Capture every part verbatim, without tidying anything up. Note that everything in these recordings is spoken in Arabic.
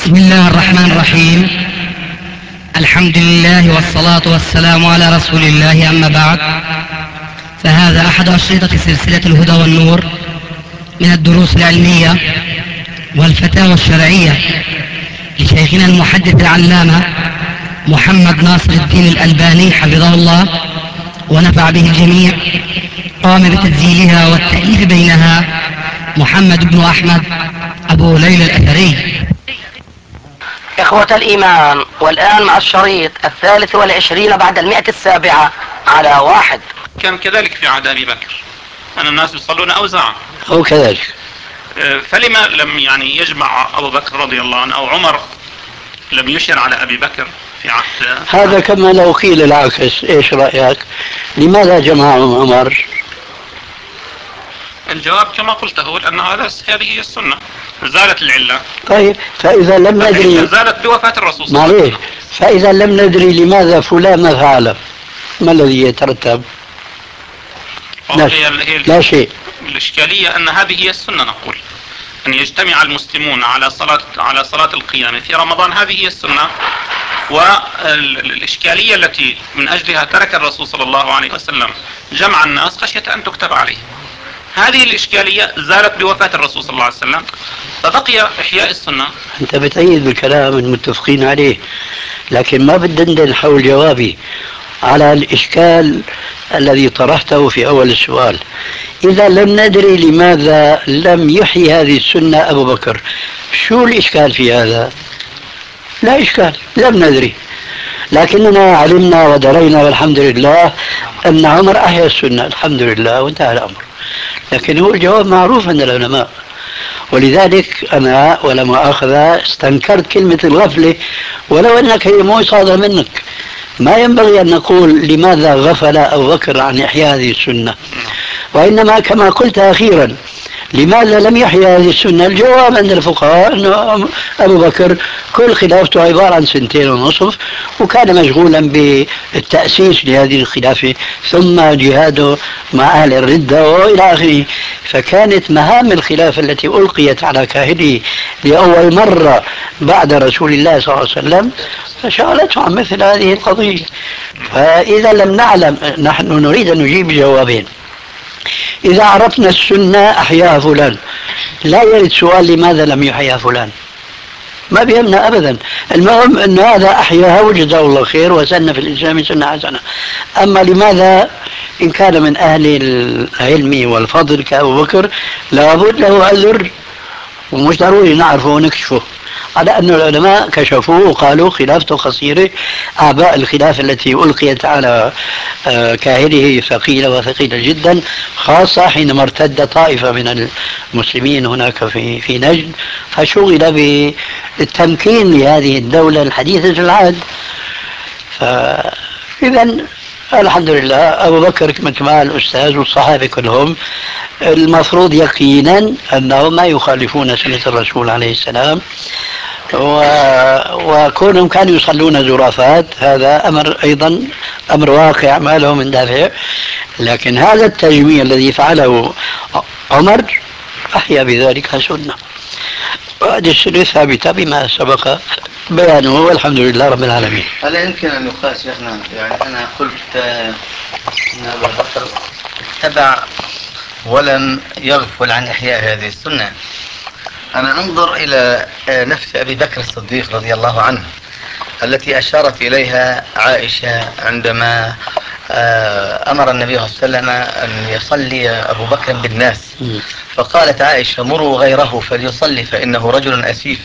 بسم الله الرحمن الرحيم. الحمد لله والصلاة والسلام على رسول الله، أما بعد، فهذا أحد أشرطة سلسلة الهدى والنور من الدروس العلمية والفتاوى الشرعية لشيخنا المحدث العلامة محمد ناصر الدين الألباني حفظه الله ونفع به الجميع. قام بتسجيلها والتأليف بينها محمد بن أحمد أبو ليلى الأثري. إخوة الإيمان، والآن مع الشريط الثالث والعشرين بعد المئة السابعة على واحد. كان كذلك في عهد أبي بكر أن الناس يصلون أوزاعا، أو كذلك. فلما لم يعني يجمع أبو بكر رضي الله عنه أو عمر لم يشر على أبي بكر في عهد هذا كما لو قيل العكس، إيش رأيك؟ لماذا جمع عمر؟ الجواب كما قلت هو أن هذا هذه هي السنة، زالت العلة. طيب، فإذا لم ندري زالت بوفاة الرسول صلى الله عليه وسلم. فإذا لم ندري لماذا فلان فعل، ما الذي يترتب؟ لا, هي هي لا شيء. الإشكالية أن هذه هي السنة، نقول أن يجتمع المسلمون على صلاة على صلاة القيام في رمضان، هذه هي السنة. والإشكالية التي من أجلها ترك الرسول صلى الله عليه وسلم جمع الناس خشية أن تكتب عليه، هذه الإشكالية زالت بوفاة الرسول صلى الله عليه وسلم، فبقي إحياء السنة. أنت بتأيد بالكلام المتفقين عليه، لكن ما بتدندن حول جوابي على الإشكال الذي طرحته في أول السؤال. إذا لم ندري لماذا لم يحيي هذه السنة أبو بكر، شو الإشكال في هذا؟ لا إشكال، لم ندري، لكننا علمنا ودرينا والحمد لله أن عمر أحيا السنة، الحمد لله، وانتهى الأمر. لكن هو الجواب معروف عند العلماء، ولذلك أنا ولا مؤاخذة استنكرت كلمة الغفلة، ولو أنك هي مو صادرة منك. ما ينبغي أن نقول لماذا غفل أبو بكر عن إحياء هذه السنة، وإنما كما قلت أخيرا لماذا لم يحيى هذه السنة. الجواب عند الفقهاء أنه أبو بكر كل خلافته عبارة عن سنتين ونصف، وكان مشغولا بالتأسيس لهذه الخلافة ثم جهاده مع أهل الردة وإلى آخره، فكانت مهام الخلافة التي ألقيت على كاهله لأول مرة بعد رسول الله صلى الله عليه وسلم فشغلته عن مثل هذه القضية. فإذا لم نعلم، نحن نريد أن نجيب جوابين. إذا عرفنا السنة أحياها فلان، لا يرد سؤال لماذا لم يحيا فلان، ما بيهمنا أبدا. المهم أن هذا أحياها وجزاه الله خير وسن في الإسلام سنة حسنة. أما لماذا، إن كان من أهل العلم والفضل كأبو بكر لابد له عذر، ومش ضروري نعرفه ونكشفه، على أن العلماء كشفوه وقالوا خلافته قصيرة. أعباء الخلافة التي ألقيت على كاهله ثقيلة وثقيلة جدا، خاصة حينما ارتد طائفة من المسلمين هناك في في نجد، فشغل بالتمكين لهذه الدولة الحديثة العهد. فإذا الحمد لله أبو بكر كما الأستاذ والصحابة كلهم المفروض يقينا أنهم ما يخالفون سنة الرسول عليه السلام، و... وكونهم كانوا يصلون زرافات هذا أمر أيضا أمر واقع ما له من دافع. لكن هذا التجميع الذي فعله عمر أحيا بذلك سنة، وهذه السنة ثابتة بما سبق بيانه والحمد لله رب العالمين. هل يمكن أن يقاس شيخنا؟ يعني أنا قلت أن أبا بكر اتبع ولم يغفل عن إحياء هذه السنة. أنا أنظر إلى نفس أبي بكر الصديق رضي الله عنه التي أشارت إليها عائشة عندما أمر النبي صلى الله عليه وسلم أن يصلي أبو بكر بالناس، فقالت عائشة مروا غيره فليصلي فإنه رجل أسيف.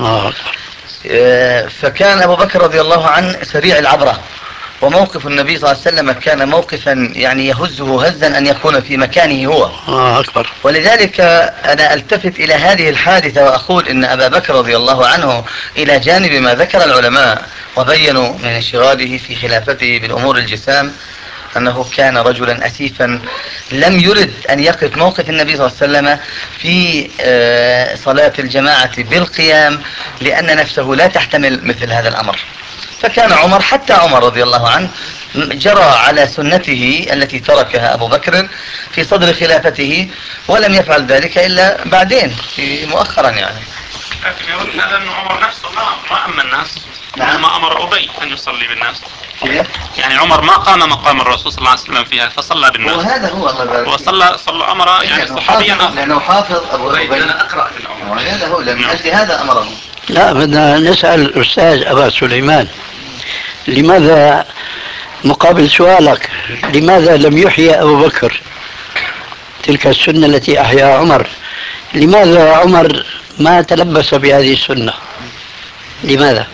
فكان أبو بكر رضي الله عنه سريع العبرة، وموقف النبي صلى الله عليه وسلم كان موقفا يعني يهزه هزا أن يكون في مكانه هو. آه أكبر. ولذلك أنا ألتفت إلى هذه الحادثة وأقول إن أبا بكر رضي الله عنه إلى جانب ما ذكر العلماء وبينوا من انشغاله في خلافته بالأمور الجسام أنه كان رجلا أسيفا لم يرد أن يقف موقف النبي صلى الله عليه وسلم في صلاة الجماعة بالقيام، لأن نفسه لا تحتمل مثل هذا الأمر. فكان عمر، حتى عمر رضي الله عنه، جرى على سنته التي تركها أبو بكر في صدر خلافته، ولم يفعل ذلك إلا بعدين في مؤخرا يعني. لكن يرد هذا أنه عمر نفسه ما ما أما الناس، ما أمر أبي أن يصلي بالناس. يعني عمر ما قام مقام الرسول صلى الله عليه وسلم فيها فصلى بالناس. وهذا هو وصلى صلى أمر يعني صحابيا آخر. لأنه حافظ أبو أبي. أنا أقرأ في الأمر. وهذا هو من أجل هذا أمره. لا، بدنا نسأل الأستاذ أبا سليمان لماذا، مقابل سؤالك لماذا لم يحيي أبو بكر تلك السنة التي أحياها عمر؟ لماذا عمر ما تلبس بهذه السنة؟ لماذا؟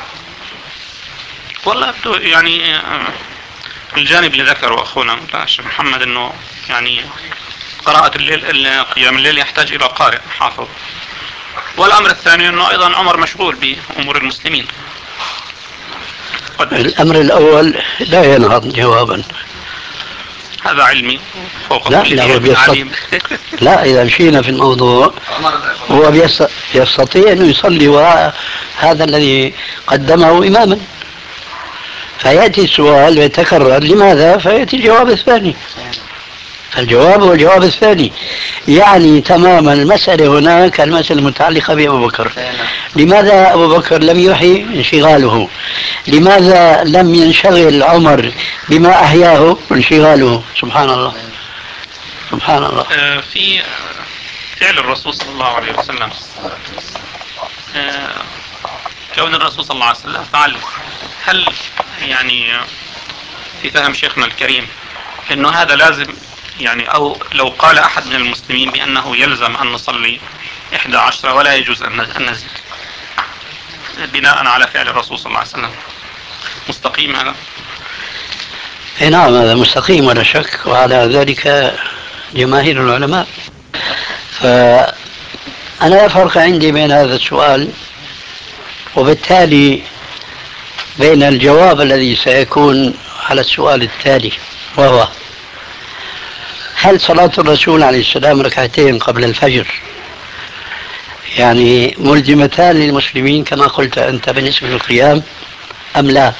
والله يعني الجانب اللي ذكره أخونا الشيخ محمد أنه يعني قراءة الليل قيام الليل يحتاج إلى قارئ حافظ. والأمر الثاني أنه أيضا عمر مشغول بأمور المسلمين. الأمر الأول لا ينهض جوابا. هذا علمي فوق لا لا هو بيستطيع. لا، إذا مشينا في الموضوع هو يستطيع أن يصلي وراء هذا الذي قدمه إماما، فيأتي السؤال ويتكرر لماذا، فيأتي الجواب الثاني. فالجواب هو الجواب الثاني، يعني تماما المسألة هناك المسألة المتعلقة بأبو بكر. لماذا أبو بكر لم يحيي انشغاله؟ لماذا لم ينشغل عمر بما أحياه انشغاله؟ سبحان الله سبحان الله. في فعل الرسول صلى الله عليه وسلم، كون الرسول صلى الله عليه وسلم فعل، هل يعني في فهم شيخنا الكريم انه هذا لازم يعني، او لو قال احد من المسلمين بانه يلزم ان نصلي احدى عشرة ولا يجوز ان نزيد بناء على فعل الرسول صلى الله عليه وسلم، مستقيم هذا؟ اي نعم، هذا مستقيم ولا شك، وعلى ذلك جماهير العلماء. فأنا لا فرق عندي بين هذا السؤال وبالتالي بين الجواب الذي سيكون على السؤال التالي، وهو هل صلاة الرسول عليه السلام ركعتين قبل الفجر يعني ملزمتان للمسلمين كما قلت أنت بالنسبة للقيام أم لا؟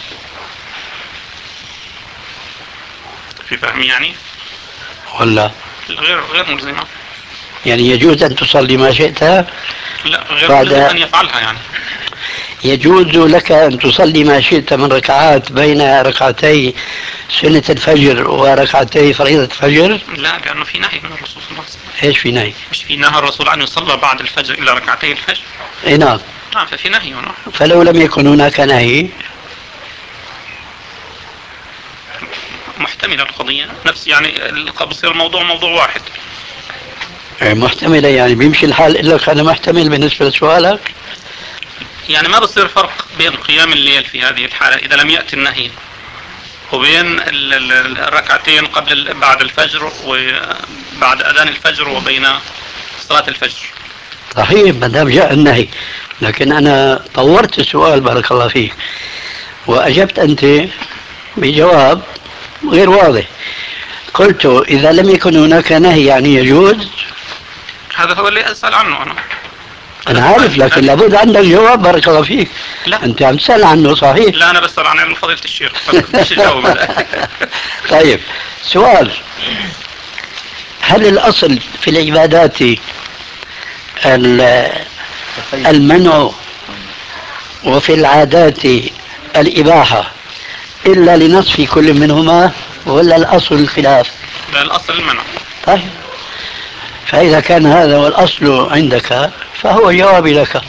في فهمي يعني ولا غير غير ملزمة؟ يعني يجوز أن تصلي ما شئت؟ لا، غير ملزم أن يفعلها. يعني يجوز لك أن تصلي ما شئت من ركعات بين ركعتي سنة الفجر وركعتي فريضة الفجر؟ لا، لأنه في نهي من الرسول صلى الله عليه وسلم. إيش في نهي؟ مش في نهى الرسول أن يصلى بعد الفجر إلا ركعتي الفجر؟ إيه نعم. نعم، ففي نهي هنا. فلو لم يكن هناك نهي محتملة القضية نفس، يعني بصير الموضوع موضوع واحد. محتملة يعني بيمشي الحال إلا لك أنا محتمل بالنسبة لسؤالك؟ يعني ما بصير فرق بين قيام الليل في هذه الحالة إذا لم يأتي النهي وبين الركعتين قبل بعد الفجر وبعد أذان الفجر وبين صلاة الفجر. صحيح ما دام جاء النهي، لكن أنا طورت السؤال بارك الله فيك وأجبت أنت بجواب غير واضح. قلت إذا لم يكن هناك نهي يعني يجوز. هذا هو اللي أسأل عنه أنا. أنا عارف، لكن لابد عندك جواب بارك الله فيك. لا. أنت عم تسأل عنه صحيح؟ لا، أنا بسأل عن علم فضيلة الشيخ. مش جاوب. طيب سؤال، هل الأصل في العبادات المنع وفي العادات الإباحة إلا لنص في كل منهما ولا الأصل الخلاف؟ لا، الأصل المنع. طيب فإذا كان هذا هو الأصل عندك فهو جوابي لك.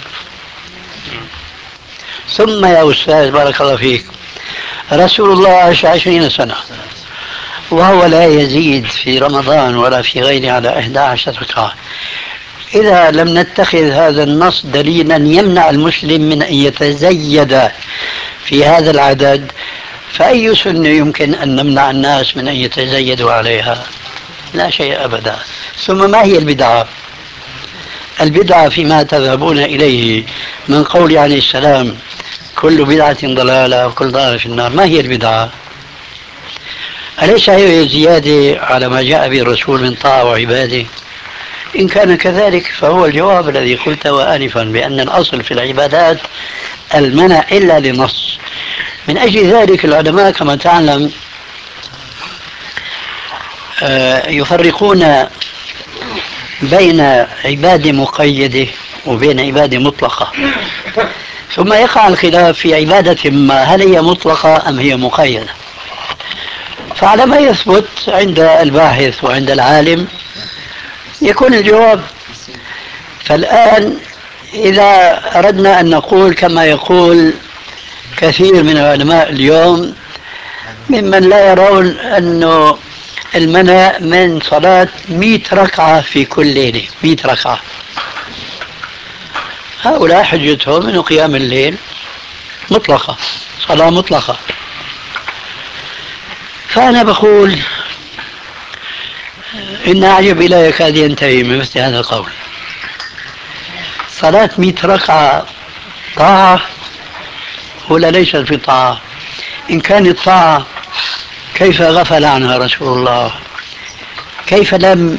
ثم يا أستاذ بارك الله فيك، رسول الله عاش عشرين سنة وهو لا يزيد في رمضان ولا في غيره على إحدى عشرة ركعة. إذا لم نتخذ هذا النص دليلا يمنع المسلم من أن يتزيد في هذا العدد، فأي سنة يمكن أن نمنع الناس من أن يتزيدوا عليها؟ لا شيء أبدا. ثم ما هي البدعة؟ البدعة فيما تذهبون إليه من قول عليه السلام كل بدعة ضلالة وكل ضلالة في النار، ما هي البدعة؟ أليس هي زيادة على ما جاء به الرسول من طاعة وعبادة؟ إن كان كذلك فهو الجواب الذي قلته آنفا بأن الأصل في العبادات المنع إلا لنص. من أجل ذلك العلماء كما تعلم يفرقون بين عبادة مقيدة وبين عبادة مطلقة، ثم يقع الخلاف في عبادة ما، هل هي مطلقة أم هي مقيدة؟ فعلى ما يثبت عند الباحث وعند العالم يكون الجواب. فالآن إذا أردنا أن نقول كما يقول كثير من العلماء اليوم ممن لا يرون أنه المنع من صلاة مئة ركعة في كل ليلة، مئة ركعة، هؤلاء حجتهم أنه قيام الليل مطلقة، صلاة مطلقة. فأنا بقول إن أعجب إلى يكاد ينتهي من مثل هذا القول. صلاة مئة ركعة طاعة ولا ليست في طاعة؟ إن كانت طاعة كيف غفل عنها رسول الله؟ كيف لم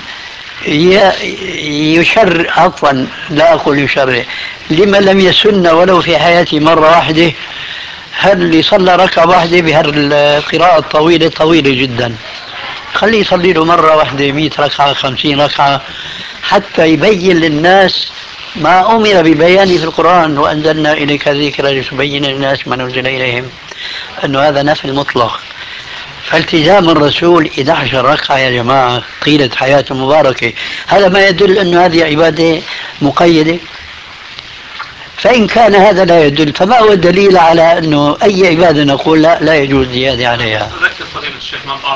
يشر، عفوا لا أقول يشرع، لما لم يسن ولو في حياتي مرة واحدة؟ هل اللي صلى ركعة واحدة بهالقراءة الطويلة طويلة جدا، خليه يصلي له مرة واحدة مئة ركعة خمسين ركعة حتى يبين للناس ما أمر ببيانه في القرآن، وأنزلنا إليك الذكر لتبين للناس ما نزل إليهم، أنه هذا نفي مطلق. فالتزام الرسول إحدى عشرة ركعة يا جماعة طيلة حياته مباركة، هذا ما يدل أن هذه عبادة مقيدة؟ فإن كان هذا لا يدل، فما هو الدليل على أنه أي عبادة نقول لا, لا يجوز زيادة عليها؟ أذكر فضيلة الشيخ من بعض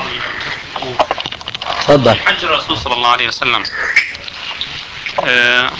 تفضل. حج الرسول صلى الله عليه وسلم، آه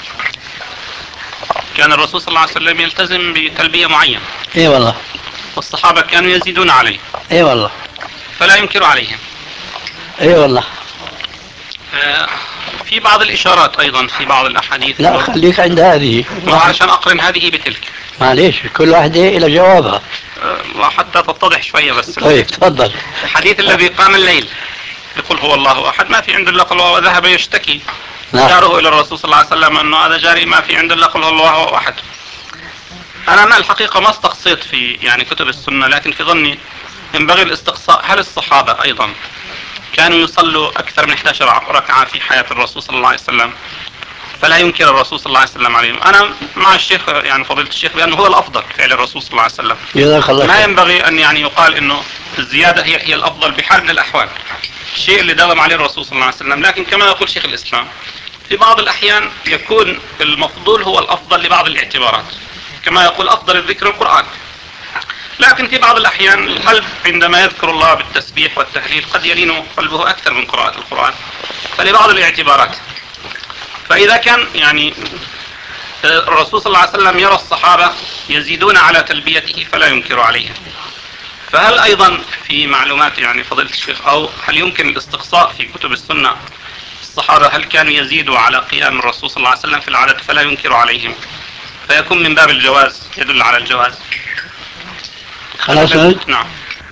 كان الرسول صلى الله عليه وسلم يلتزم بتلبية معينة. اي والله. والصحابة كانوا يزيدون عليه. اي والله. فلا ينكر عليهم. اي والله. آه في بعض الإشارات أيضا في بعض الأحاديث. لا خليك عند هذه عشان أقرن هذه بتلك. معليش كل واحدة إلى جوابها. آه حتى تتضح شوية بس. طيب تفضل. الحديث الذي قام الليل يقول هو الله أحد ما في عند الله قل هو، وذهب يشتكي جاره إلى الرسول صلى الله عليه وسلم أنه هذا جاري ما في عند الله قل هو الله أحد. أنا ما الحقيقة ما استقصيت في يعني كتب السنة، لكن في ظني ينبغي الاستقصاء هل الصحابة أيضا كانوا يصلوا أكثر من إحدى عشرة ركعة في حياة الرسول صلى الله عليه وسلم فلا ينكر الرسول صلى الله عليه وسلم عليهم؟ أنا مع الشيخ يعني فضيلة الشيخ بأنه هو الأفضل فعل الرسول صلى الله عليه وسلم. ما ينبغي أن يعني يقال أنه الزيادة هي هي الأفضل بحال من الأحوال، الشيء اللي داوم عليه الرسول صلى الله عليه وسلم. لكن كما يقول شيخ الإسلام في بعض الأحيان يكون المفضول هو الأفضل لبعض الاعتبارات، كما يقول أفضل الذكر القرآن. لكن في بعض الأحيان القلب عندما يذكر الله بالتسبيح والتهليل قد يلين قلبه أكثر من قراءة القرآن، فلبعض الاعتبارات. فإذا كان يعني الرسول صلى الله عليه وسلم يرى الصحابة يزيدون على تلبيته فلا ينكر عليهم، فهل أيضا في معلومات يعني فضيلة الشيخ أو هل يمكن الاستقصاء في كتب السنة الصحابة هل كانوا يزيدوا على قيام الرسول صلى الله عليه وسلم في العدد فلا ينكر عليهم، فيكون من باب الجواز، يدل على الجواز؟ خلاص. نعم.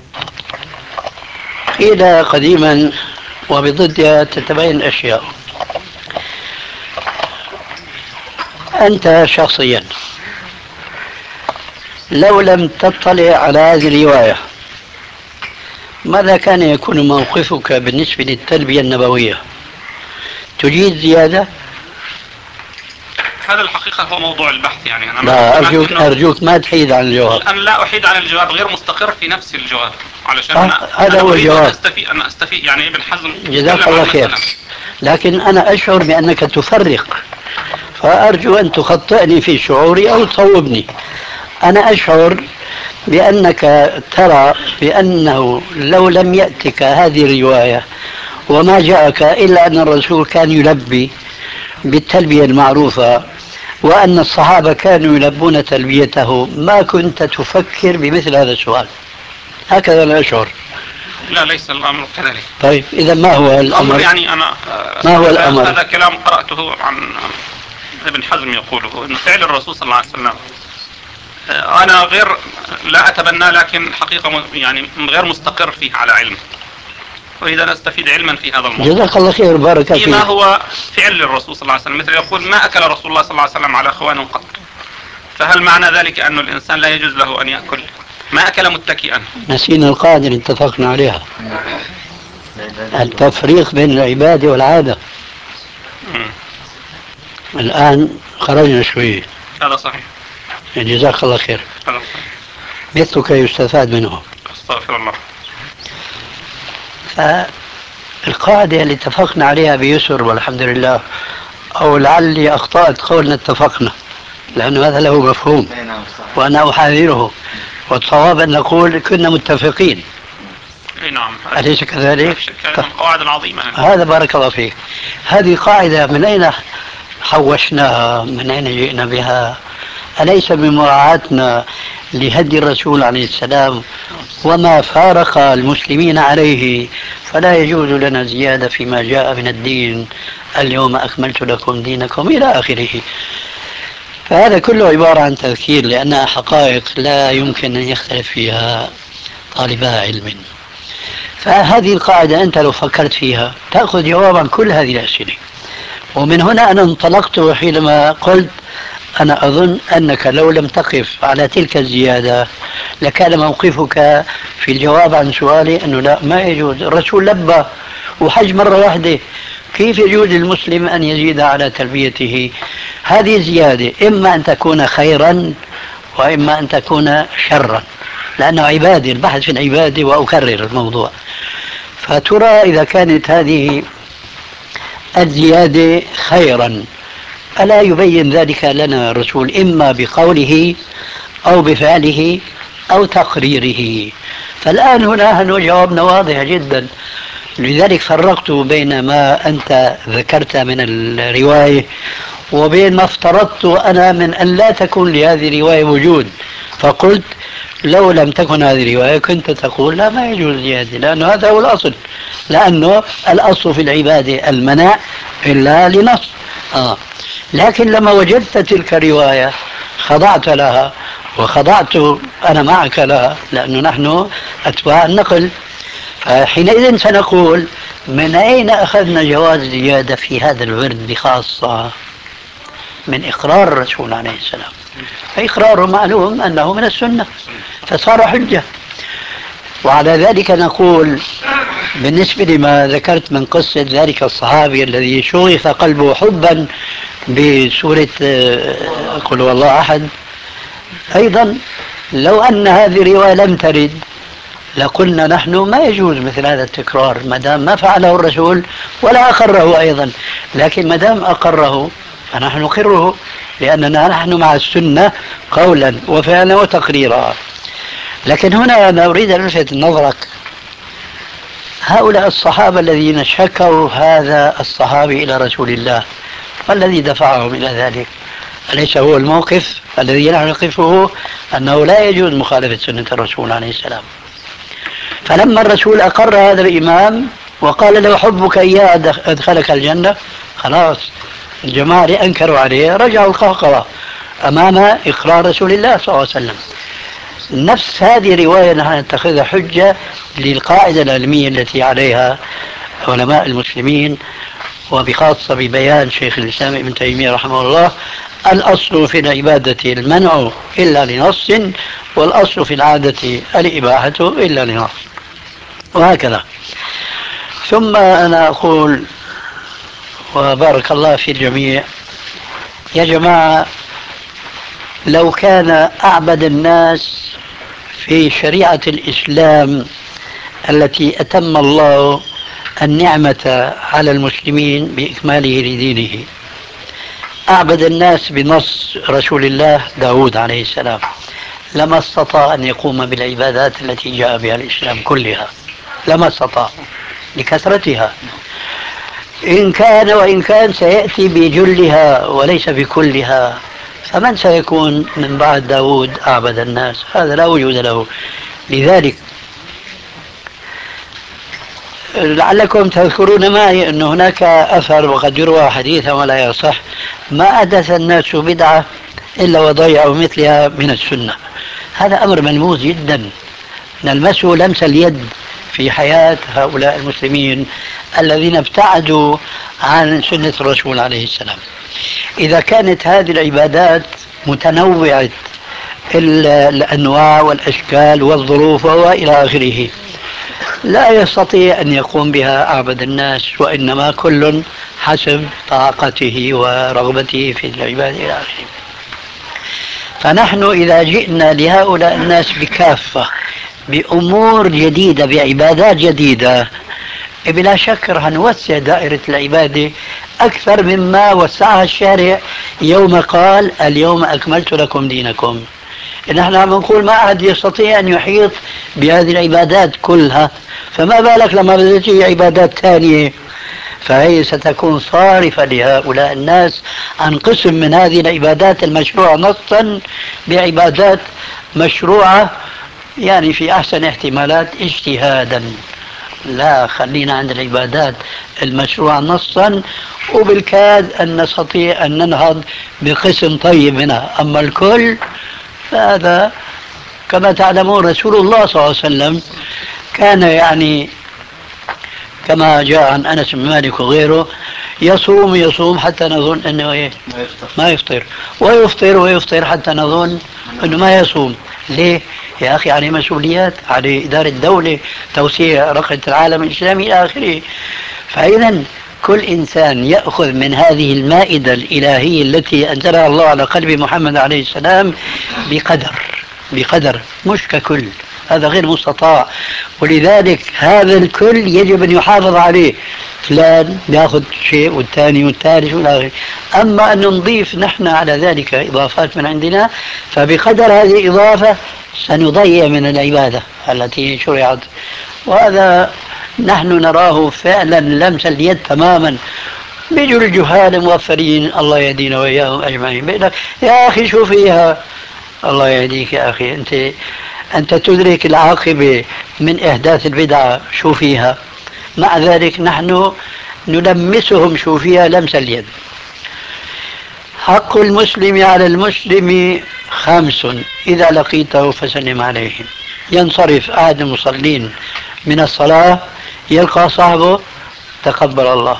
قيل قديما وبضدها تتبين الأشياء. أنت شخصيا لو لم تطلع على هذه الرواية ماذا كان يكون موقفك بالنسبة للتلبية النبوية؟ تجيد زيادة؟ هذا الحقيقة هو موضوع البحث يعني. أنا لا أرجوك أرجوك ما تحيد عن الجواب. أنا لا أحيد عن الجواب، غير مستقر في نفس الجواب علشان آه أنا هذا هو الجواب. أنا أستفيد أنا أستفيد يعني ابن حزم. جزاك الله خير. لكن أنا أشعر بأنك تفرق، فأرجو أن تخطئني في شعوري أو تصوبني. أنا أشعر بأنك ترى بأنه لو لم يأتك هذه الرواية وما جاءك إلا أن الرسول كان يلبي بالتلبية المعروفة وأن الصحابة كانوا يلبون تلبيته ما كنت تفكر بمثل هذا السؤال. هكذا أنا أشعر. لا ليس الأمر كذلك. طيب إذا ما هو الأمر؟ يعني أنا ما هو الأمر؟ هذا كلام قرأته عن ابن حزم يقوله إن فعل الرسول صلى الله عليه وسلم أنا غير لا أتبنى، لكن حقيقة يعني غير مستقر فيه على علم، وإذا نستفيد علما في هذا الموضوع. جزاك الله خير بارك فيك. فيما هو فعل الرسول صلى الله عليه وسلم، مثل يقول ما أكل رسول الله صلى الله عليه وسلم على خوان قط، فهل معنى ذلك أن الإنسان لا يجوز له أن يأكل؟ ما أكل متكئا. نسينا القاعدة اتفقنا عليها، التفريق بين العبادة والعادة. م. الآن خرجنا شوي. هذا صحيح. جزاك الله خير. هذا صحيح. مثلك يستفاد منه. استغفر الله. فالقاعدة اللي اتفقنا عليها بيسر والحمد لله، أو لعلي أخطأت قولنا اتفقنا، لأنه هذا له مفهوم وأنا أحاذره، والصواب أن نقول كنا متفقين. اي نعم. أليس كذلك؟ كانت من القواعد العظيمة. هذا بارك الله فيك. هذه قاعدة من أين حوشناها؟ من أين جئنا بها؟ أليس من مراعاتنا لهدي الرسول عليه السلام وما فارق المسلمين عليه؟ فلا يجوز لنا زيادة فيما جاء من الدين، اليوم أكملت لكم دينكم إلى آخره. فهذا كله عبارة عن تذكير، لأنها حقائق لا يمكن أن يختلف فيها طالبا علم. فهذه القاعدة أنت لو فكرت فيها تأخذ جواب عن كل هذه الأسئلة. ومن هنا أنا انطلقت حينما قلت أنا أظن أنك لو لم تقف على تلك الزيادة لكان موقفك في الجواب عن سؤالي أنه لا، ما يجوز. الرسول لبى وحج مرة واحدة، كيف يجوز للمسلم أن يزيد على تلبيته؟ هذه زيادة إما أن تكون خيرا وإما أن تكون شرا، لأنه عبادة، البحث في العبادة، وأكرر الموضوع. فترى إذا كانت هذه الزيادة خيرا ألا يبين ذلك لنا الرسول إما بقوله أو بفعله أو تقريره؟ فالآن هنا جوابنا واضح جدا. لذلك فرقت بين ما أنت ذكرت من الرواية وبين ما افترضت أنا من أن لا تكون لهذه الرواية وجود. فقلت لو لم تكن هذه الرواية كنت تقول لا، ما يجوز زيادة، لأنه هذا هو الأصل، لأنه الأصل في العبادة المنع إلا لنص. آه. لكن لما وجدت تلك الرواية خضعت لها، وخضعت أنا معك لها، لأنه نحن أتباع النقل. فحينئذ سنقول من أين أخذنا جواز زيادة في هذا الورد بخاصة؟ من إقرار الرسول عليه السلام، فإقراره معلوم أنه من السنة فصار حجة. وعلى ذلك نقول بالنسبة لما ذكرت من قصة ذلك الصحابي الذي شغف قلبه حبا بسورة قل هو الله أحد، أيضا لو أن هذه الرواية لم ترد لقلنا نحن ما يجوز مثل هذا التكرار ما دام ما فعله الرسول ولا أقره أيضا. لكن ما دام أقره فنحن نقره، لأننا نحن مع السنة قولا وفعلا وتقريرا. لكن هنا أنا أريد أن ألفت نظرك، هؤلاء الصحابة الذين شكروا هذا الصحابي إلى رسول الله والذي دفعهم إلى ذلك، أليس هو الموقف الذي نحن نقفه أنه لا يجوز مخالفة سنة الرسول عليه السلام؟ فلما الرسول أقر هذا الإمام وقال له حبك إياه أدخلك الجنة، خلاص الجماعة اللي أنكروا عليه رجعوا القهقرة أمام إقرار رسول الله صلى الله عليه وسلم. نفس هذه الرواية نحن نتخذها حجة للقاعدة العلمية التي عليها علماء المسلمين، وبخاصة ببيان شيخ الإسلام ابن تيمية رحمه الله: الأصل في العبادة المنع إلا لنص، والأصل في العادة الإباحة إلا لنص، وهكذا. ثم أنا أقول وبارك الله في الجميع، يا جماعة لو كان أعبد الناس في شريعة الإسلام التي أتم الله النعمة على المسلمين بإكماله لدينه، أعبد الناس بنص رسول الله داود عليه السلام، لما استطاع أن يقوم بالعبادات التي جاء بها الإسلام كلها، لما استطاع لكثرتها. إن كان وإن كان سيأتي بجلها وليس بكلها، فمن سيكون من بعد داود أعبد الناس؟ هذا لا وجود له. لذلك لعلكم تذكرون معي أن هناك أثر وقد يروى حديثا ولا يصح: ما أحدث الناس بدعة إلا وضيعوا مثلها من السنة. هذا أمر ملموس جدا، نلمسه لمس اليد في حياة هؤلاء المسلمين الذين ابتعدوا عن سنة الرسول عليه السلام. إذا كانت هذه العبادات متنوعة الأنواع والأشكال والظروف وإلى آخره، لا يستطيع أن يقوم بها أعبد الناس، وإنما كل حسب طاقته ورغبته في العبادة إلى آخره. فنحن إذا جئنا لهؤلاء الناس بكافة بأمور جديدة بعبادات جديدة، بلا شك رح نوسع دائرة العبادة أكثر مما وسعها الشارع يوم قال اليوم أكملت لكم دينكم. نحن عم نقول ما أحد يستطيع أن يحيط بهذه العبادات كلها، فما بالك لما بدأت عبادات ثانية، فهي ستكون صارفة لهؤلاء الناس عن قسم من هذه العبادات المشروعة نصا بعبادات مشروعة يعني في أحسن احتمالات اجتهادا. لا، خلينا عند العبادات المشروعة نصا، وبالكاد أن نستطيع أن ننهض بقسم طيب منها. أما الكل فهذا كما تعلمون رسول الله صلى الله عليه وسلم كان يعني كما جاء عن أنس بن مالك وغيره يصوم يصوم حتى نظن أنه إيه ما يفطر، ويفطر ويفطر حتى نظن أنه ما يصوم. ليه؟ يا أخي عليه مسؤوليات، عليه إدارة دولة، توسيع رقعة العالم الإسلامي إلى آخره. فإذا كل إنسان يأخذ من هذه المائدة الإلهية التي أنزلها الله على قلب محمد عليه السلام بقدر بقدر مش ككل، هذا غير مستطاع. ولذلك هذا الكل يجب أن يحافظ عليه، فلان يأخذ شيء والثاني والثالث والآخر. أما أن نضيف نحن على ذلك إضافات من عندنا، فبقدر هذه الإضافة سنضيع من العبادة التي شرعت. وهذا نحن نراه فعلا لمس اليد تماما. بيجوا الجهال موفرين الله يهدينا وإياهم أجمعين، بيقول لك يا أخي شو فيها؟ الله يهديك يا أخي، أنت أنت تدرك العاقبة من إحداث البدعة شو فيها. مع ذلك نحن نلمسهم شو فيها لمس اليد. حق المسلم على المسلم خمس إذا لقيته فسلم عليه. ينصرف أحد المصلين من الصلاة يلقى صاحبه تقبل الله،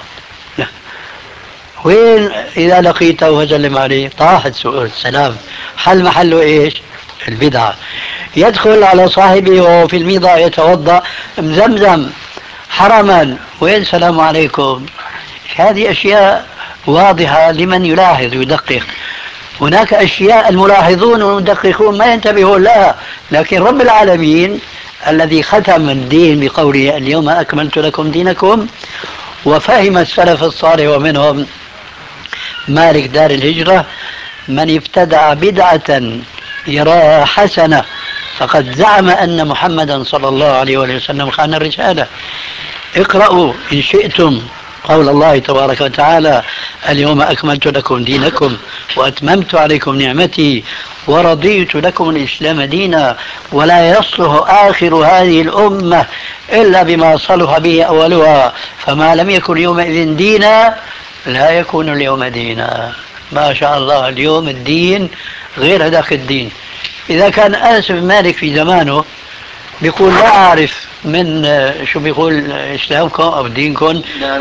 وين إذا لقيته فسلم عليه طاحت سؤال السلام، حل محله إيش؟ البدعة. يدخل على صاحبه وهو في الميضة يتوضأ مزمزم حرما، وين سلام عليكم؟ هذه أشياء واضحة لمن يلاحظ ويدقق. هناك أشياء الملاحظون والمدققون ما ينتبهون لها، لكن رب العالمين الذي ختم الدين بقوله اليوم أكملت لكم دينكم، وفهم السلف الصالح ومنهم مالك دار الهجرة من ابتدع بدعة يراها حسنة فقد زعم أن محمدا صلى الله عليه وسلم خان الرسالة. اقرأوا إن شئتم قول الله تبارك وتعالى اليوم أكملت لكم دينكم وأتممت عليكم نعمتي ورضيت لكم الإسلام دينا ولا يصلح آخر هذه الأمة إلا بما صلح به أولها فما لم يكن يومئذ دينا لا يكون اليوم دينا. ما شاء الله اليوم الدين غير هذاك الدين. إذا كان أنس بن مالك في زمانه بيقول لا أعرف من شو بيقول إسلامكم أو دينكم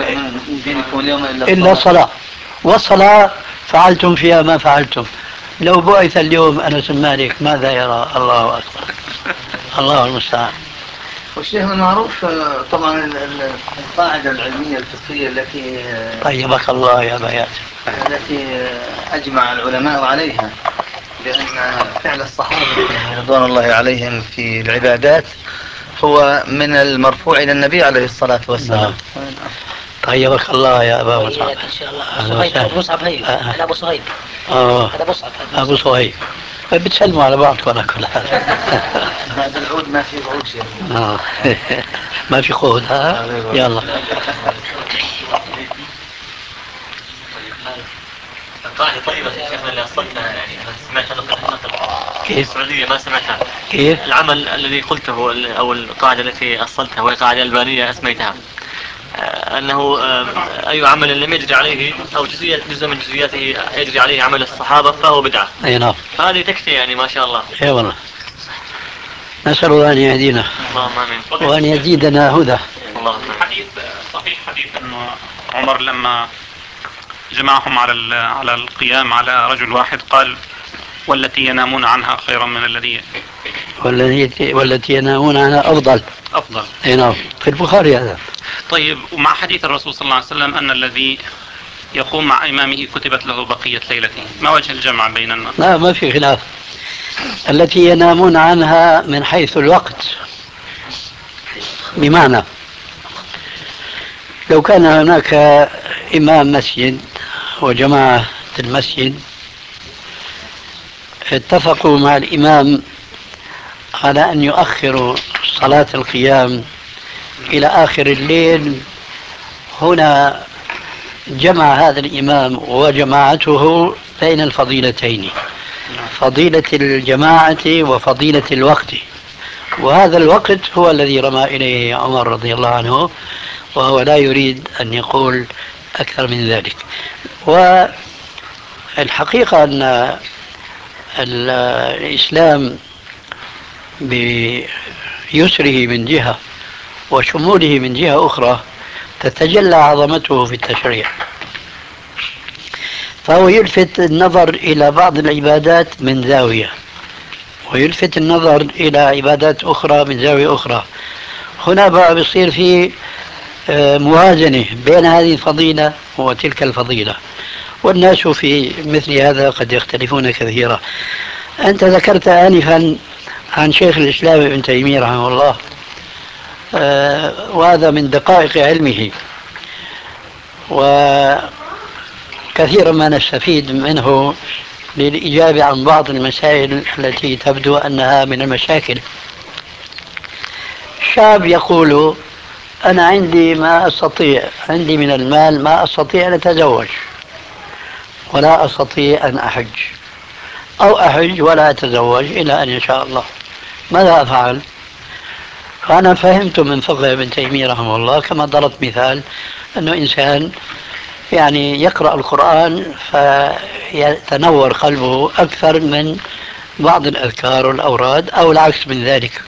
إلا الصلاة، والصلاة فعلتم فيها ما فعلتم. لو بعث اليوم أنس بن مالك ماذا يرى؟ الله أكبر الله المستعان. والشيخ المعروف طبعا القاعدة العلمية الفقهية التي طيبك الله يا بيات التي أجمع العلماء عليها بأن فعل الصحابة رضوان الله عليهم في العبادات هو من المرفوع إلى النبي عليه الصلاة والسلام. طيبك الله يا أبا مصعب. إن شاء الله صهيب أبو مصعب هي هذا أبو صهيب آه هذا مصعب أبو صهيب بتسلموا على بعض ولا كل هذا. هذا العود ما فيه عود شيء. آه ما في خود ها يلا. قاعدة طيبة يا شيخنا اللي أصلتها يعني أنا سمعتها في السعودية ما سمعتها. كيف؟ العمل الذي قلته أو القاعدة التي أصلتها وهي قاعدة ألبانية أسميتها أنه أي عمل لم يجري عليه أو جزئية جزء من جزئياته يجري عليه عمل الصحابة فهو بدعة. أي نعم. هذه تكفي يعني ما شاء الله. أي والله. نسأل الله أن يهدينا. اللهم آمين. وأن يزيدنا هدى. اللهم حديث صحيح حديث أنه عمر لما جمعهم على على القيام على رجل واحد قال والتي ينامون عنها خيرا من الذي والتي والتي ينامون عنها أفضل. أفضل. أي نعم، في البخاري هذا. طيب، ومع حديث الرسول صلى الله عليه وسلم أن الذي يقوم مع إمامه كتبت له بقية ليلته، ما وجه الجمع بين الناس؟ لا، ما في خلاف. التي ينامون عنها من حيث الوقت، بمعنى لو كان هناك إمام مسجد وجماعة المسجد اتفقوا مع الإمام على أن يؤخروا صلاة القيام إلى آخر الليل، هنا جمع هذا الإمام وجماعته بين الفضيلتين، فضيلة الجماعة وفضيلة الوقت. وهذا الوقت هو الذي رمى إليه عمر رضي الله عنه، وهو لا يريد أن يقول أكثر من ذلك. والحقيقة أن الإسلام بيسره من جهة وشموله من جهة أخرى تتجلى عظمته في التشريع، فهو يلفت النظر إلى بعض العبادات من زاوية، ويلفت النظر إلى عبادات أخرى من زاوية أخرى. هنا بقى بيصير في موازنة بين هذه الفضيلة وتلك الفضيلة، والناس في مثل هذا قد يختلفون كثيرا. أنت ذكرت آنفا عن شيخ الإسلام ابن تيمية رحمه الله، وهذا من دقائق علمه، وكثيرا ما نستفيد منه للإجابة عن بعض المسائل التي تبدو أنها من المشاكل. شاب يقول: أنا عندي ما أستطيع، عندي من المال ما أستطيع أن أتزوج، ولا أستطيع أن أحج، أو أحج ولا أتزوج إلى أن يشاء الله، ماذا أفعل؟ فأنا فهمت من فقه ابن تيمية رحمه الله كما ضربت مثال أنه إنسان يعني يقرأ القرآن فيتنور قلبه أكثر من بعض الأذكار والأوراد، أو العكس من ذلك.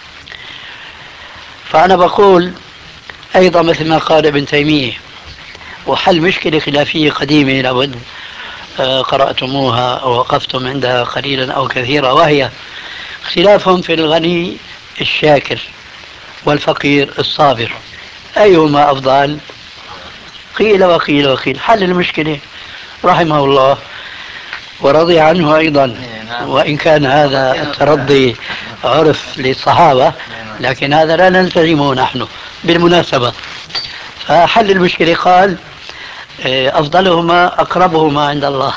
فأنا بقول أيضا مثل ما قال ابن تيمية، وحل مشكلة خلافية قديمة لابد قرأتموها أو وقفتم عندها قليلا أو كثيرا، وهي اختلافهم في الغني الشاكر والفقير الصابر، أيهما أفضل؟ قيل وقيل وقيل. حل المشكلة رحمه الله ورضي عنه أيضا، وإن كان هذا الترضي عرف للصحابة، لكن هذا لا نلتزمه نحن بالمناسبة. فحل المشكلة قال: أفضلهما أقربهما عند الله.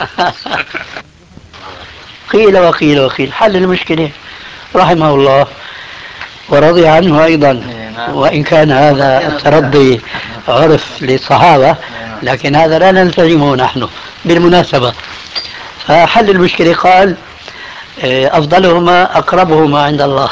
قيل وقيل وقيل. حل المشكلة رحمه الله ورضي عنه أيضا، وإن كان هذا الترضي عرف للصحابة، لكن هذا لا نلتزمه نحن بالمناسبة. فحل المشكلة قال: أفضلهما أقربهما عند الله.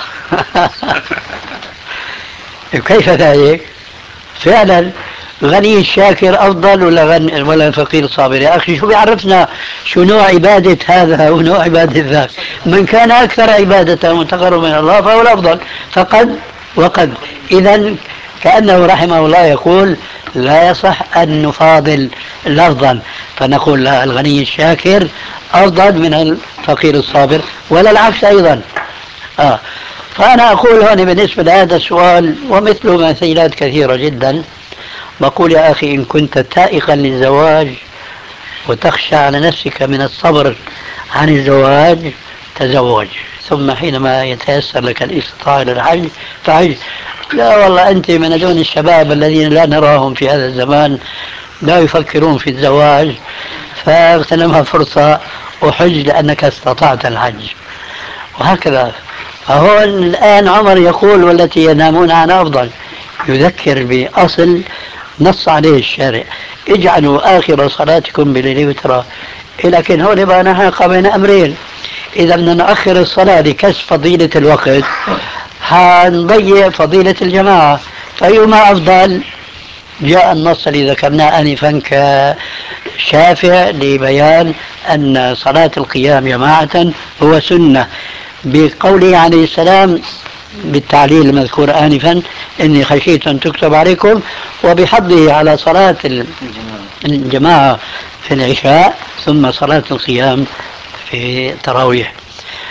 كيف ذلك؟ فعلا غني الشاكر أفضل ولا غني ولا الفقير الصابر؟ يا أخي شو بيعرفنا شو نوع عبادة هذا ونوع عبادة ذاك؟ من كان أكثر عبادة وتقرب من الله فهو الأفضل، فقد وقد. إذا كأنه رحمه الله يقول: لا يصح أن نفاضل لفظا، فنقول لا، الغني الشاكر أفضل من الفقير الصابر، ولا العكس أيضا. آه. فأنا أقول هنا بالنسبة لهذا السؤال ومثله مثيلات كثيرة جدا، بقول: يا أخي إن كنت تائقا للزواج وتخشى على نفسك من الصبر عن الزواج تزوج، ثم حينما يتيسر لك الاستطاعة للحج فحج. لا والله أنت من دون الشباب الذين لا نراهم في هذا الزمان لا يفكرون في الزواج، فاغتنمها فرصة وحج لأنك استطعت الحج، وهكذا. فهو الآن عمر يقول: والتي ينامون عنها أفضل، يذكر بأصل نص عليه الشارع: اجعلوا آخر صلاتكم بالليل وترى. لكن هون بقى نحن قبلنا أمرين: إذا بدنا نؤخر الصلاة لكسب فضيلة الوقت حنضيع فضيلة الجماعة، فأيهما أفضل؟ جاء النص الذي ذكرناه آنفا كشافع لبيان أن صلاة القيام جماعة هو سنة، بقوله عليه السلام بالتعليل المذكور آنفا: إني خشيت أن تكتب عليكم، وبحضه على صلاة الجماعة في العشاء ثم صلاة القيام في التراويح.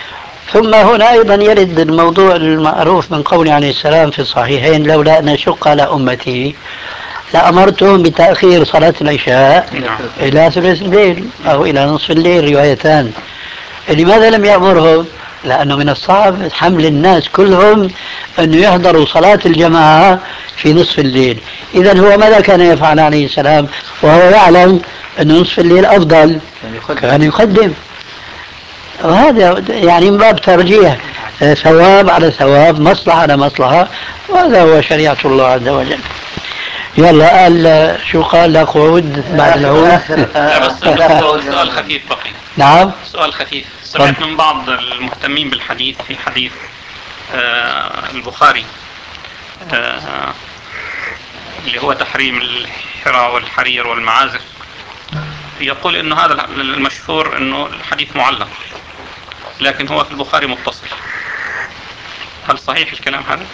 ثم هنا أيضا يرد الموضوع المعروف من قول عليه السلام في الصحيحين: لولا أن أشق على أمتي لأمرتهم بتأخير صلاة العشاء إلى ثلث الليل أو إلى نصف الليل، روايتان. لماذا لم يأمرهم؟ لأنه من الصعب حمل الناس كلهم أن يحضروا صلاة الجماعة في نصف الليل. إذن هو ماذا كان يفعل عليه السلام وهو يعلم أن نصف الليل أفضل؟ كان يقدم. وهذا يعني من باب ترجيح ثواب على ثواب، مصلحة على مصلحة، وهذا هو شريعة الله عز وجل. يلا قال شو قال لك وود بعد العود؟ لا بس سؤال خفيف بقي. نعم سؤال خفيف. سمعت من بعض المهتمين بالحديث في حديث آه البخاري آه اللي هو تحريم الحرى والحرير والمعازف، يقول انه هذا المشهور انه الحديث معلق، لكن هو في البخاري متصل. هل صحيح الكلام هذا؟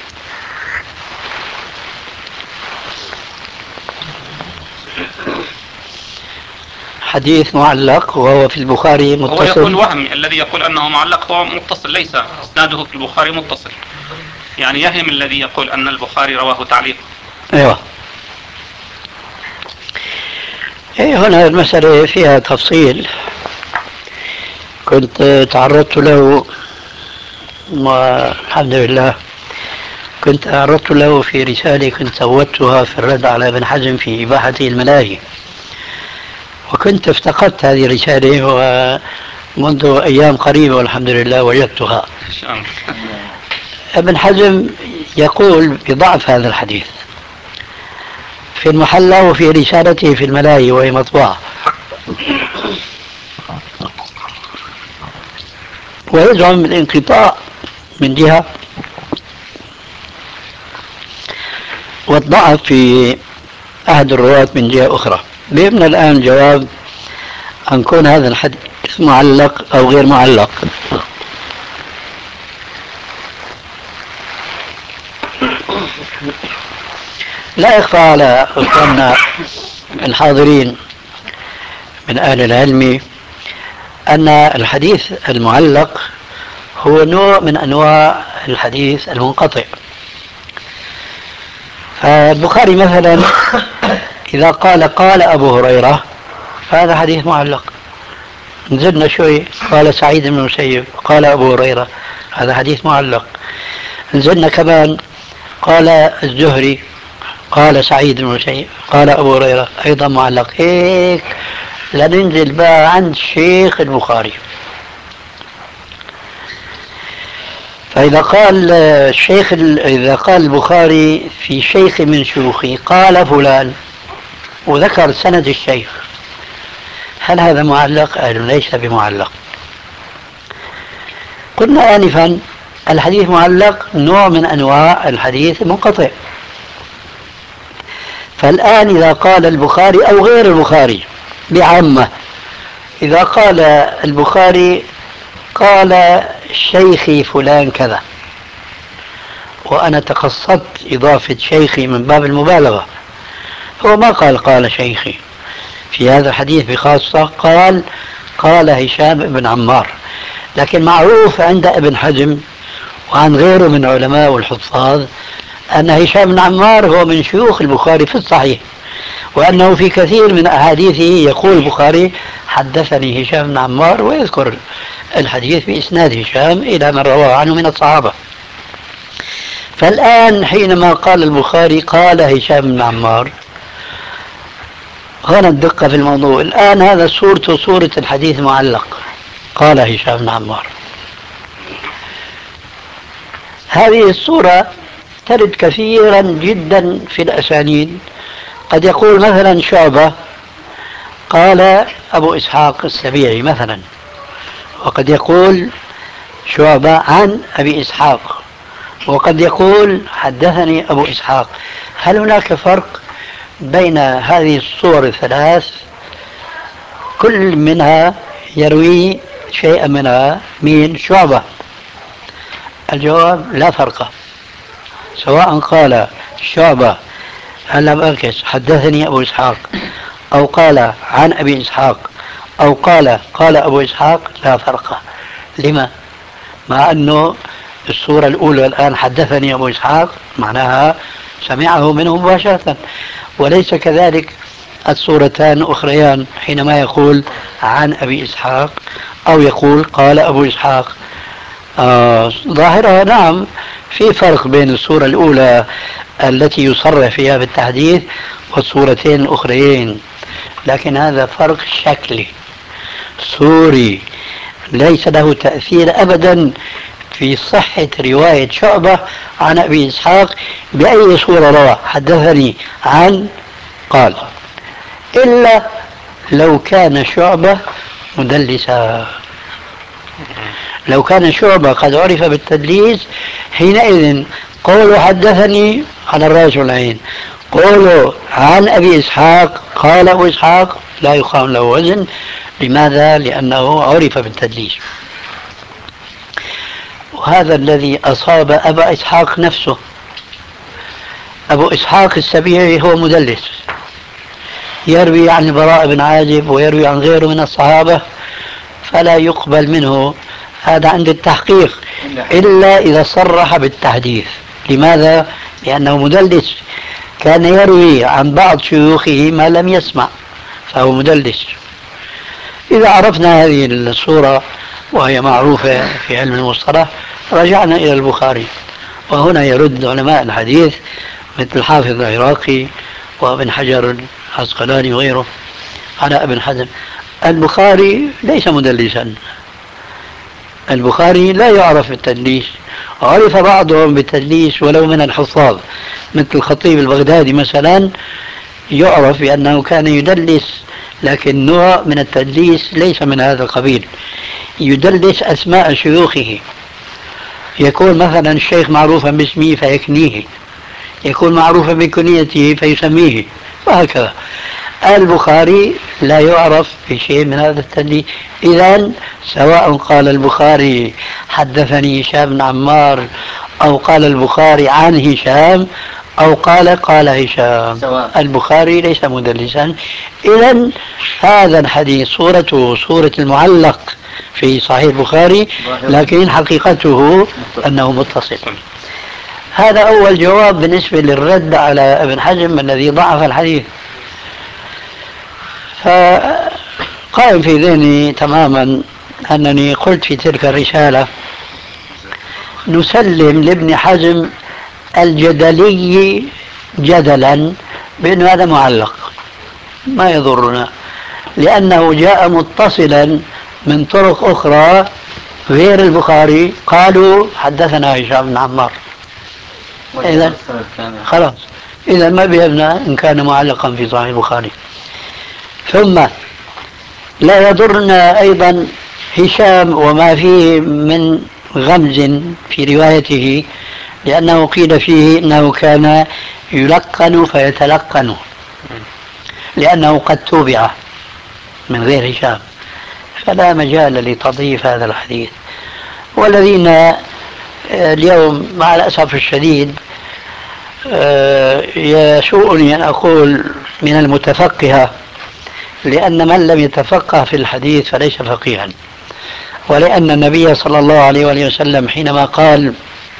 حديث معلق وهو في البخاري متصل. هو يقول وهمي، الذي يقول انه معلق هو متصل، ليس اسناده في البخاري متصل، يعني يهم الذي يقول ان البخاري رواه تعليقا. ايوه. ايه هنا المسألة فيها تفصيل كنت تعرضت له، والحمد لله كنت تعرضت له في رسالة كنت سوتها في الرد على ابن حزم في إباحة الملاهي، وكنت افتقدت هذه الرسالة ومنذ أيام قريبة والحمد لله وجدتها. ابن حزم يقول بضعف هذا الحديث في المحلى وفي رسالته في الملاهي وهي مطبوعة، ويزعم الانقطاع من جهة والضعف في أحد الرواة من جهة أخرى. بيبنى الآن جواب أن كون هذا الحديث معلق أو غير معلق. لا يخفى على أخواننا الحاضرين من أهل العلم أن الحديث المعلق هو نوع من أنواع الحديث المنقطع. فالبخاري مثلا إذا قال قال أبو هريرة فهذا حديث معلق. نزلنا شوي قال سعيد بن المسيب قال أبو هريرة، هذا حديث معلق. نزلنا كمان قال الزهري قال سعيد بن المسيب قال أبو هريرة، أيضا معلق. هيك لننزل بقى عند شيخ البخاري. فإذا قال الشيخ إذا قال البخاري في شيخ من شيوخه قال فلان وذكر سند الشيخ، هل هذا معلق أم ليس بمعلق؟ قلنا آنفا الحديث معلق نوع من أنواع الحديث المنقطع. فالآن إذا قال البخاري أو غير البخاري بعامة، إذا قال البخاري قال شيخي فلان كذا، وأنا تقصدت إضافة شيخي من باب المبالغة، هو ما قال قال شيخي في هذا الحديث بخاصة، قال قال هشام بن عمار. لكن معروف عند ابن حزم وعن غيره من علماء والحفاظ أن هشام بن عمار هو من شيوخ البخاري في الصحيح، وأنه في كثير من أحاديثه يقول البخاري حدثني هشام بن عمار، ويذكر الحديث بإسناد هشام إلى من رواه عنه من الصحابة. فالآن حينما قال البخاري قال هشام بن عمار، هنا الدقة في الموضوع. الآن هذا صورته صورة الحديث معلق، قال هشام بن عمار. هذه الصورة ترد كثيرا جدا في الأسانيد. قد يقول مثلا شعبة قال أبو إسحاق السبيعي مثلا، وقد يقول شعبة عن أبي إسحاق، وقد يقول حدثني أبو إسحاق. هل هناك فرق بين هذه الصور الثلاث كل منها يروي شيئا منها من شعبة؟ الجواب لا فرق، سواء قال شعبة هلا بركز حدثني أبو إسحاق، أو قال عن أبي إسحاق، أو قال قال أبو إسحاق، لا فرق. لما؟ مع أنه الصورة الأولى الآن حدثني أبو إسحاق معناها سمعه منه مباشرة، وليس كذلك الصورتان أخريان حينما يقول عن أبي إسحاق أو يقول قال أبو إسحاق. آه ظاهرها نعم في فرق بين الصورة الأولى التي يصرح فيها بالتحديث والصورتين الأخريين، لكن هذا فرق شكلي صوري ليس له تأثير أبدا في صحة رواية شعبة عن أبي إسحاق بأي صورة روى حدثني عن قال، إلا لو كان شعبة مدلسا. لو كان شعبة قد عرف بالتدليس حينئذ قوله حدثني على الرأس والعين، قوله عن أبي إسحاق قال أبو إسحاق لا يقام له وزن. لماذا؟ لأنه عرف بالتدليس. وهذا الذي أصاب أبا إسحاق نفسه. أبو إسحاق السبيعي هو مدلس، يروي عن البراء بن عازب ويروي عن غيره من الصحابة، فلا يقبل منه هذا عند التحقيق إلا إذا صرح بالتحديث. لماذا؟ لأنه مدلس، كان يروي عن بعض شيوخه ما لم يسمع، فهو مدلس. إذا عرفنا هذه الصورة وهي معروفة في علم المصطلح رجعنا إلى البخاري، وهنا يرد علماء الحديث مثل الحافظ العراقي وابن حجر العسقلاني وغيره على ابن حزم. البخاري ليس مدلسا، البخاري لا يعرف بالتدليس، عرف بعضهم بالتدليس ولو من الحفاظ مثل الخطيب البغدادي مثلا، يعرف بأنه كان يدلس، لكن نوع من التدليس ليس من هذا القبيل، يدلس أسماء شيوخه، يكون مثلا الشيخ معروفا باسمه فيكنيه، يكون معروفا بكنيته فيسميه، وهكذا. البخاري لا يعرف بشيء من هذا التدليس. إذن سواء قال البخاري حدثني هشام بن عمار أو قال البخاري عن هشام أو قال قال هشام، البخاري ليس مدلسا. إذن هذا الحديث صورته صورة المعلق في صحيح البخاري، لكن حقيقته أنه متصل. هذا أول جواب بالنسبة للرد على ابن حزم الذي ضعف الحديث. فقائم في ذهني تماما أنني قلت في تلك الرسالة نسلم لابن حزم الجدلي جدلا بأن هذا معلق ما يضرنا، لأنه جاء متصلا من طرق أخرى غير البخاري قالوا حدثنا هشام بن عمار. إذا خلاص، إذا ما بيهمنا إن كان معلقا في صحيح البخاري. ثم لا يضرنا أيضا هشام وما فيه من غمز في روايته، لأنه قيل فيه إنه كان يلقن فيتلقن، لأنه قد توبع من غير هشام، فلا مجال لتضعيف هذا الحديث. والذين اليوم مع الأسف الشديد يسوءني أن أقول من المتفقهة، لأن من لم يتفقه في الحديث فليس فقيها، ولأن النبي صلى الله عليه وآله وسلم حينما قال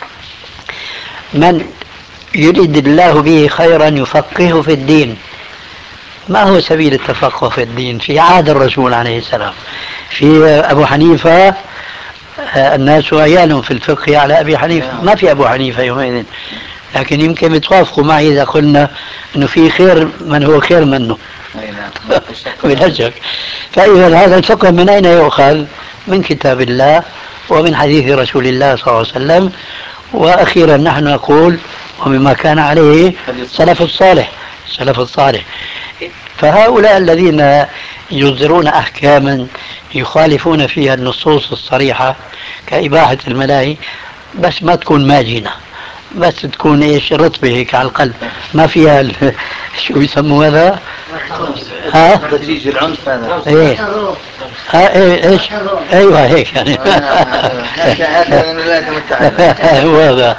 من يريد الله به خيرا يفقهه في الدين، ما هو سبيل التفقه في الدين في عهد الرسول عليه السلام؟ في أبو حنيفة الناس عيال في الفقه على أبي حنيفة، ما في أبو حنيفة يومئذ، لكن يمكن يتوافقوا معي إذا قلنا أنه في خير من هو خير منه بلا شك. فإذا هذا الفقه من أين يؤخذ؟ من كتاب الله ومن حديث رسول الله صلى الله عليه وسلم، وأخيرا نحن نقول ومما كان عليه سلف الصالح سلف الصالح. فهؤلاء الذين يصدرون أحكاما يخالفون فيها النصوص الصريحة كإباحة الملاهي، بس ما تكون ماجنة، بس تكون ايش رطبة هيك على القلب، ما فيها ال... شو يسموا هذا؟ ها؟ ضجيج العنف هذا. ايه ها ايه ايش؟ ايوه هيك يعني. هذا من الولايات المتحدة. هو هذا.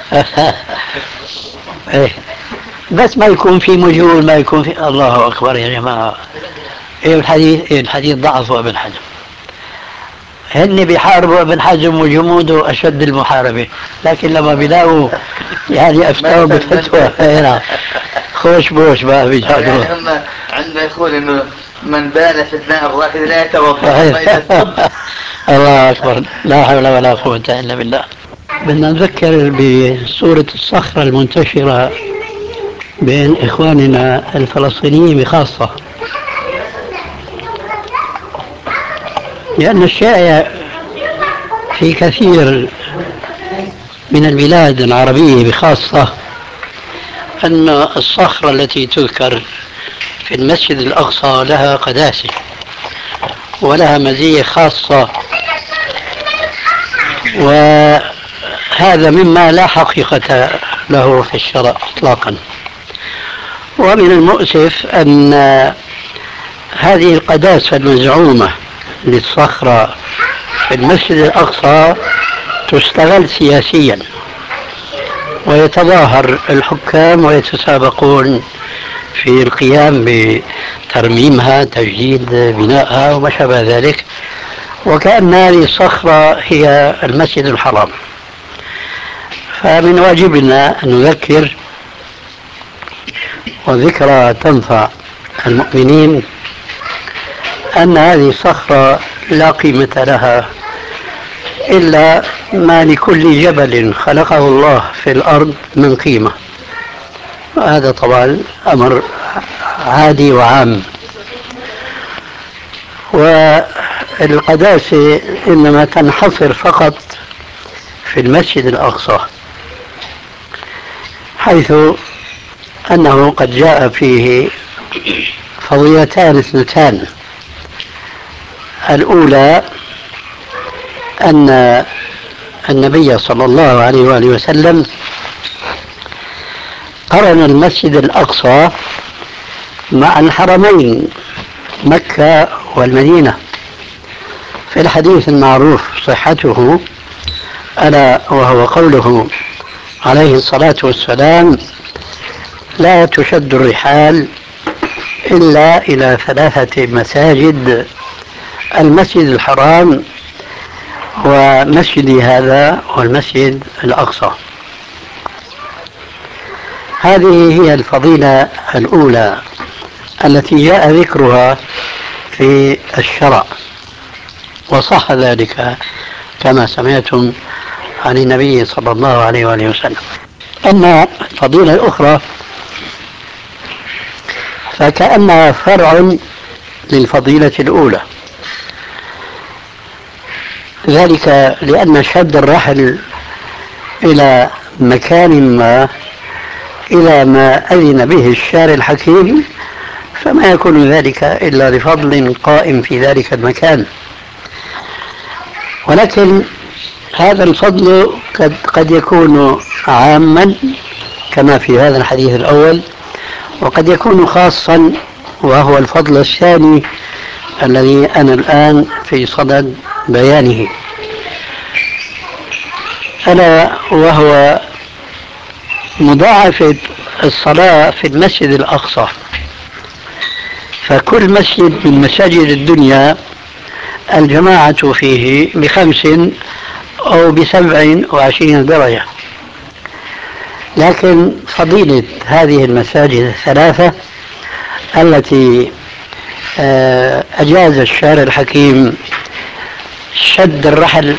ايه بس ما يكون في مجهول، ما يكون في الله اكبر يا جماعة. ايه الحديث ايه الحديث ضعفه ابن حزم. هن بيحاربوا ابن حزم وجموده أشد المحاربة، لكن لما بيلاقوا يعني أفتوا بفتوى هنا خوش بوش بقى بيجادوا. يعني هم عندما يقول إنه من بال في الماء الراكد لا يتوضأ. الله أكبر، لا حول ولا قوة إلا بالله. بدنا نذكر بصورة الصخرة المنتشرة بين إخواننا الفلسطينيين بخاصة، لأن الشائع في كثير من البلاد العربية بخاصة أن الصخرة التي تذكر في المسجد الأقصى لها قداسة ولها مزية خاصة، وهذا مما لا حقيقة له في الشرع إطلاقا. ومن المؤسف أن هذه القداسة المزعومة للصخرة في المسجد الأقصى تستغل سياسيا، ويتظاهر الحكام ويتسابقون في القيام بترميمها، تجديد بنائها وما شابه ذلك، وكأن هذه الصخرة هي المسجد الحرام. فمن واجبنا أن نذكر، وذكرى تنفع المؤمنين، أن هذه الصخرة لا قيمة لها إلا ما لكل جبل خلقه الله في الأرض من قيمة، وهذا طبعا أمر عادي وعام. والقداسة إنما تنحصر فقط في المسجد الأقصى، حيث أنه قد جاء فيه فضيلتان اثنتان. الأولى أن النبي صلى الله عليه وآله وسلم قرن المسجد الأقصى مع الحرمين مكة والمدينة في الحديث المعروف صحته، ألا وهو قوله عليه الصلاة والسلام: لا تشد الرحال إلا إلى ثلاثة مساجد، المسجد الحرام ومسجدي هذا والمسجد الأقصى. هذه هي الفضيلة الأولى التي جاء ذكرها في الشرع، وصح ذلك كما سمعتم عن النبي صلى الله عليه وآله وسلم. أما الفضيلة الأخرى فكأنها فرع للفضيلة الأولى، ذلك لأن شد الرحل إلى مكان ما إلى ما أذن به الشارع الحكيم فما يكون ذلك إلا لفضل قائم في ذلك المكان. ولكن هذا الفضل قد, قد يكون عاما كما في هذا الحديث الأول، وقد يكون خاصا وهو الفضل الثاني الذي أنا الآن في صدد بيانه، ألا وهو مضاعفة الصلاة في المسجد الأقصى. فكل مسجد من مساجد الدنيا الجماعة فيه بخمس أو بسبع وعشرين درجة، لكن فضيلة هذه المساجد الثلاثة التي أجاز الشارع الحكيم شد الرحل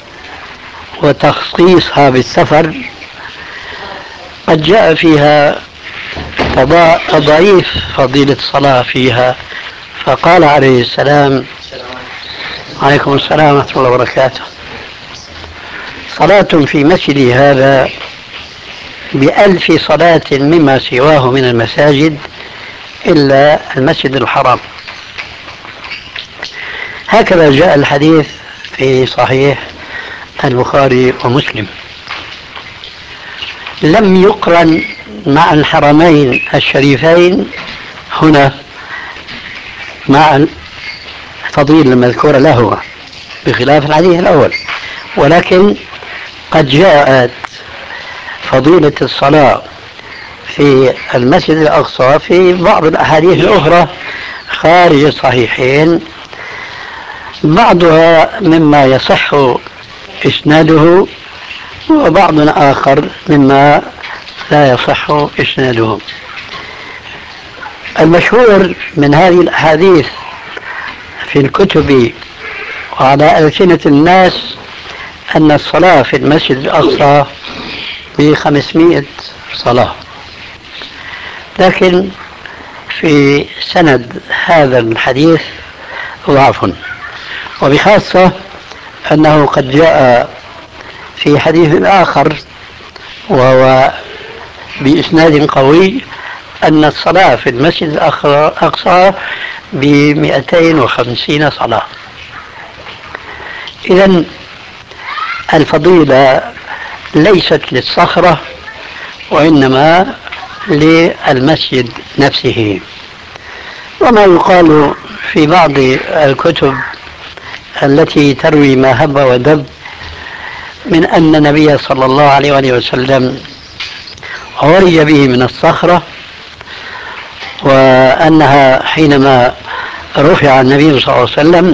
وتخصيصها بالسفر، قد جاء فيها تضاعيف فضيلة الصلاة فيها. فقال عليه السلام: عليكم السلام ورحمة الله وبركاته: صلاة في مسجدي هذا بألف صلاة مما سواه من المساجد إلا المسجد الحرام. هكذا جاء الحديث في صحيح البخاري ومسلم. لم يقرن مع الحرمين الشريفين هنا مع الفضيلة المذكورة له بخلاف الحديث الأول، ولكن قد جاءت فضيلة الصلاة في المسجد الأقصى في بعض الأحاديث الأخرى خارج الصحيحين بعضها مما يصح إسناده، وبعض آخر مما لا يصح إسناده. المشهور من هذه الأحاديث في الكتب وعلى ألسنة الناس أن الصلاة في المسجد الأقصى بخمسمائة صلاة، لكن في سند هذا الحديث ضعف، وبخاصة أنه قد جاء في حديث آخر وهو بإسناد قوي أن الصلاة في المسجد الأقصى بمئتين وخمسين صلاة. إذن الفضيلة ليست للصخرة وإنما للمسجد نفسه. وما يقال في بعض الكتب التي تروي ما هب ودب من أن النبي صلى الله عليه وآله وسلم عرج به من الصخرة، وأنها حينما رفع النبي صلى الله عليه وسلم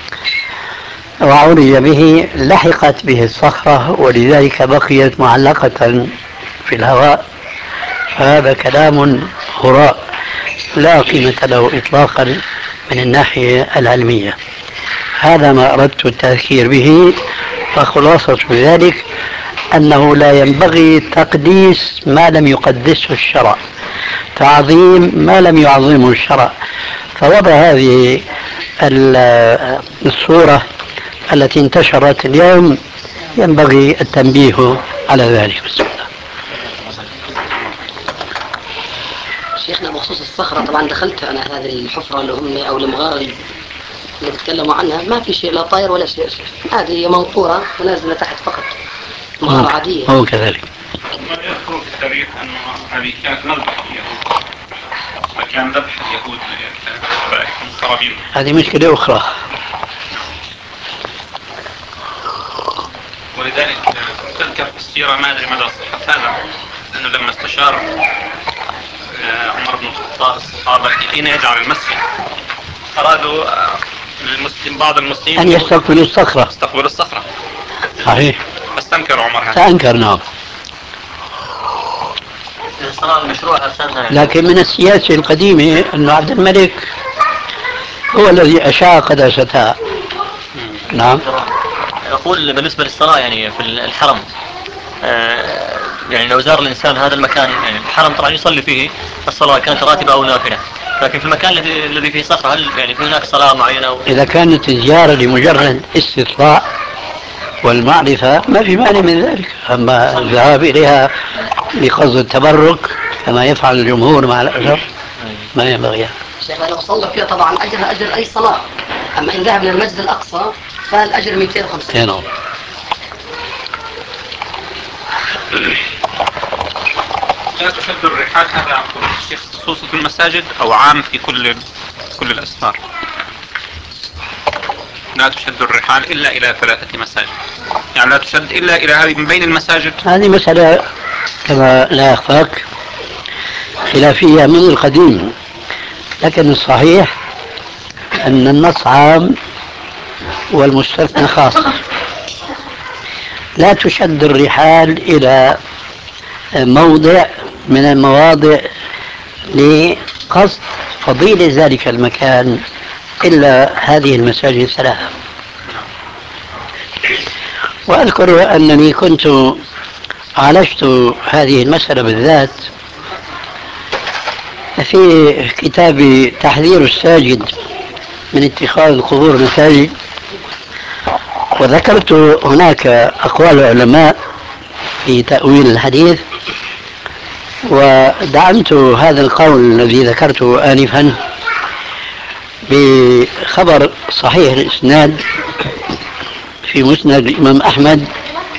وعرج به لحقت به الصخرة ولذلك بقيت معلقة في الهواء، فهذا كلام هراء لا قيمة له إطلاقا من الناحية العلمية. هذا ما أردت التذكير به، فخلاصة ذلك أنه لا ينبغي تقديس ما لم يقدسه الشرع، تعظيم ما لم يعظمه الشرع. فوضع هذه الصورة التي انتشرت اليوم ينبغي التنبيه على ذلك. شيخنا بخصوص الصخرة، طبعا دخلت أنا هذه الحفرة اللي هم أو المغارة اللي بيتكلموا عنها، ما في شيء لا طاير ولا شيء، هذه منقورة ونازلة تحت فقط، مغارة عادية. هو كذلك. ما يذكروا في التاريخ أنه هذه كانت مذبح اليهود، فكان ذبح اليهود للقرابين. هذه مشكلة أخرى. ولذلك تذكر في السيرة، ما أدري مدى صحة هذا، أنه لما استشار عمر بن الخطاب الصحابة حين يجعل المسجد، أرادوا المسلم بعض المسلمين أن يستقبلوا الصخرة يستقبلوا الصخرة. صحيح. بس تنكر عمر هذا. تأنكر نعم. لكن من السياسة القديمة أن عبد الملك هو الذي أشاع قداستها. نعم. يقول بالنسبة للصلاة يعني في الحرم، آه يعني لو زار الإنسان هذا المكان، يعني الحرم طبعا يصلي فيه الصلاة كانت راتبة أو نافلة، لكن في المكان الذي الذي فيه صخرة هل يعني في هناك صلاة معينة أو... إذا كانت الزيارة لمجرد استطلاع والمعرفة ما في مانع من ذلك، أما الذهاب إليها بقصد التبرك كما يفعل الجمهور مع الأسف ما ينبغي. شيخ لو صلى فيها طبعا أجر أجر أي صلاة، أما إن ذهب للمسجد الأقصى فالأجر مئتين وخمسين. لا تشد الرحال، هذا عن الشيخ خصوصا في المساجد أو عام في كل كل الأسفار؟ لا تشد الرحال إلا إلى ثلاثة مساجد، يعني لا تشد إلا إلى هذه من بين المساجد. هذه مسألة كما لا يخفاك خلافية من القديم، لكن الصحيح أن النص عام والمستثنى خاص. لا تشد الرحال إلى موضع من المواضع لقصد فضيلة ذلك المكان إلا هذه المساجد الثلاثة. وأذكر أنني كنت عالجت هذه المسألة بالذات في كتاب تحذير الساجد من اتخاذ القبور مساجد، وذكرت هناك أقوال العلماء في تأويل الحديث، ودعمت هذا القول الذي ذكرته آنفا بخبر صحيح الإسناد في مسند الإمام أحمد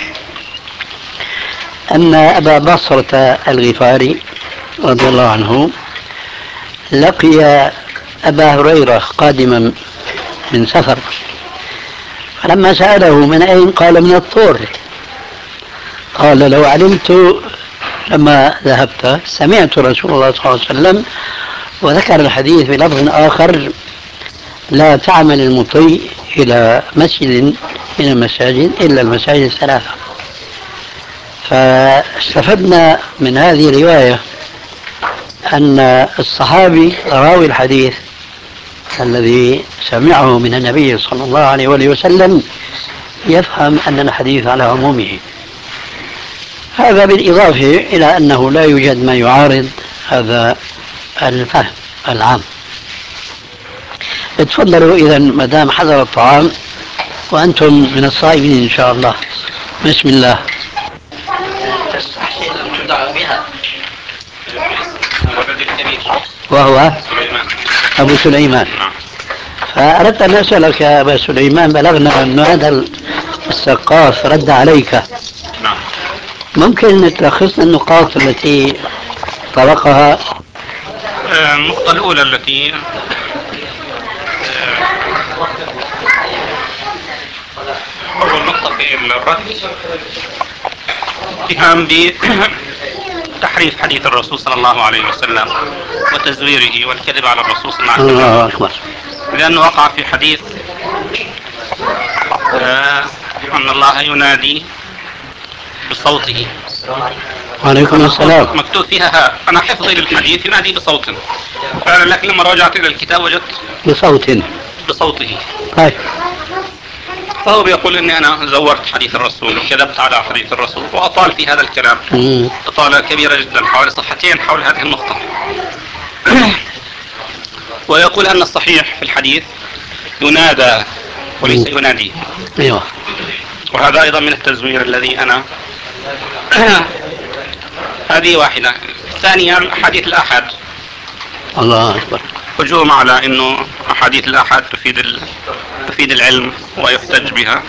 أن أبا بصرة الغفاري رضي الله عنه لقي أبا هريرة قادما من سفر، فلما سأله من أين قال من الطور، قال لو علمت لما ذهبت سمعت رسول الله صلى الله عليه وسلم، وذكر الحديث بلفظ آخر لا تعمل المطيء إلى مسجد من المساجد إلا المساجد الثلاثة. فاستفدنا من هذه الرواية أن الصحابي راوي الحديث الذي سمعه من النبي صلى الله عليه وآله وسلم يفهم أن الحديث على عمومه. هذا بالإضافة إلى أنه لا يوجد ما يعارض هذا الفهم العام. اتفضلوا إذا ما دام حضر الطعام وأنتم من الصائمين إن شاء الله. بسم الله. تستحسن أن تدعى بها. وهو سليمان. أبو سليمان. نعم. فأردت أن أسألك يا أبا سليمان، بلغنا أن هذا السقاف رد عليك. نعم. ممكن تلخصنا النقاط التي طرقها؟ آه، النقطة الأولى التي أول نقطة في الرد اتهام بتحريف حديث الرسول صلى الله عليه وسلم وتزويره والكذب على الرسول صلى الله عليه وسلم. الله أكبر. لأنه وقع في حديث آه أن الله ينادي بصوته. وعليكم السلام. مكتوب فيها، أنا حفظي للحديث ينادي بصوت فعلا، لكن لما رجعت إلى الكتاب وجدت بصوت. بصوته. طيب. فهو بيقول اني انا زورت حديث الرسول وكذبت على حديث الرسول، واطال في هذا الكلام مم. اطالة كبيرة جدا حوالي صفحتين حول هذه النقطة. ويقول ان الصحيح في الحديث ينادى وليس مم. ينادي. أيوه. وهذا ايضا من التزوير الذي انا هذه واحدة. الثانية احاديث الاحاد. الله أكبر. هجوم على انه احاديث الاحاد تفيد ال... تفيد العلم ويحتج بها.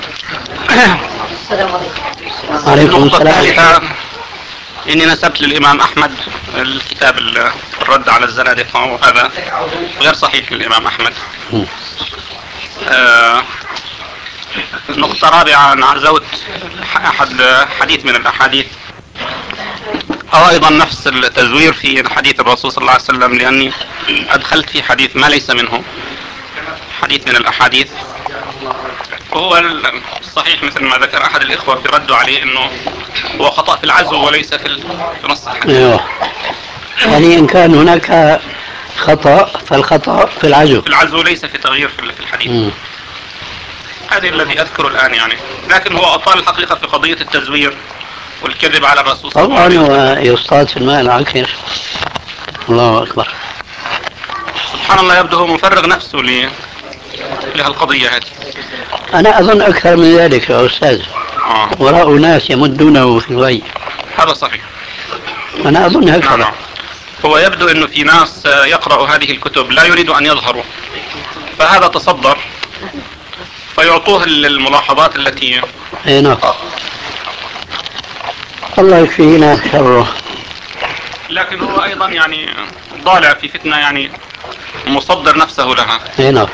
عليكم النقطة السلام. الثالثة اني نسبت للامام احمد الكتاب الرد على الزنادقة، وهذا غير صحيح للامام احمد. مم. آه نقطة رابعة، انا عزوت احد حديث من الاحاديث او ايضا نفس التزوير في حديث الرسول صلى الله عليه وسلم، لاني ادخلت في حديث ما ليس منه، حديث من الاحاديث. وهو الصحيح مثل ما ذكر احد الاخوة بردوا عليه انه هو خطأ في العزو وليس في في نص الحديث. أيوه. يعني إن كان هناك خطأ فالخطأ في العزو. في العزو ليس في تغيير في الحديث. مم. هذا الذي اذكره الان يعني، لكن هو اطال الحقيقة في قضية التزوير والكذب على الرسول صلى الله عليه وسلم. طبعا ويصطاد في الماء العكر. الله أكبر. سبحان الله، يبدو هو مفرغ نفسه ل لهالقضية هذه. أنا أظن أكثر من ذلك يا أستاذ. آه. وراء ناس يمدونه في الغي. هذا صحيح. أنا أظن هكذا. نعم. هو يبدو انه في ناس يقرأوا هذه الكتب لا يريدوا ان يظهروا، فهذا تصدر فيعطوه الملاحظات التي أي نعم. الله يكفينا شره. لكن هو ايضا يعني ضالع في فتنة، يعني مصدر نفسه لها. أي نعم.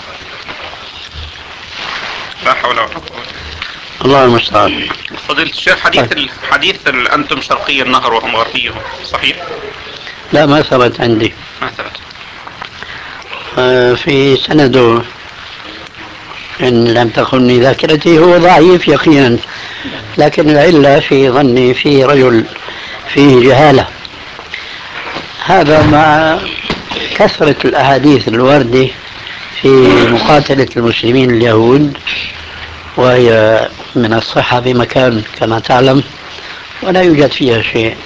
لا حول ولا قوة. الله المستعان. فضيلة الشيخ، حديث الحديث أنتم شرقي النهر وهم غربيه صحيح؟ لا ما ثبت عندي. ما ثبت. آه في سنده إن لم تخني ذاكرتي هو ضعيف يقينا، لكن العلة في ظني في رجل فيه جهالة. هذا مع كثرة الأحاديث الواردة في مقاتلة المسلمين اليهود، وهي من الصحة بمكان كما تعلم ولا يوجد فيها شيء.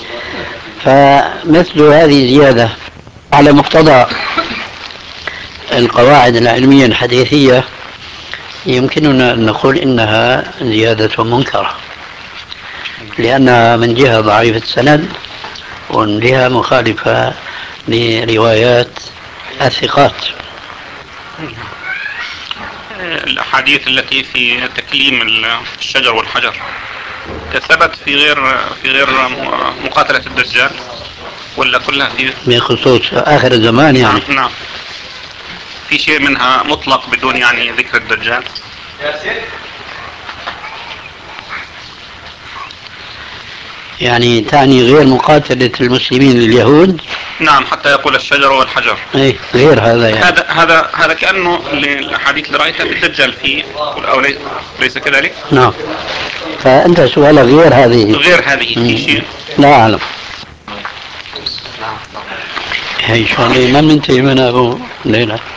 فمثل هذه زيادة على مقتضى القواعد العلمية الحديثية يمكننا أن نقول إنها زيادة منكرة، لأنها من جهة ضعيفة السند ومن جهة مخالفة لروايات الثقات. الأحاديث التي في تكليم الشجر والحجر ثبت في غير في غير مقاتلة الدجال ولا كلها في بخصوص آخر الزمان يعني؟ نعم, نعم. في شيء منها مطلق بدون يعني ذكر الدجال؟ يعني تعني غير مقاتلة المسلمين لليهود؟ نعم، حتى يقول الشجر والحجر. ايه غير هذا يعني. هذا هذا هذا كأنه الأحاديث اللي رأيتها في الدجال فيه، أو لي- ليس كذلك؟ نعم. فأنت سؤالك غير هذه. غير هذه في شيء؟ لا أعلم. هي شغلة ما بننتهي منها أبو ليلى.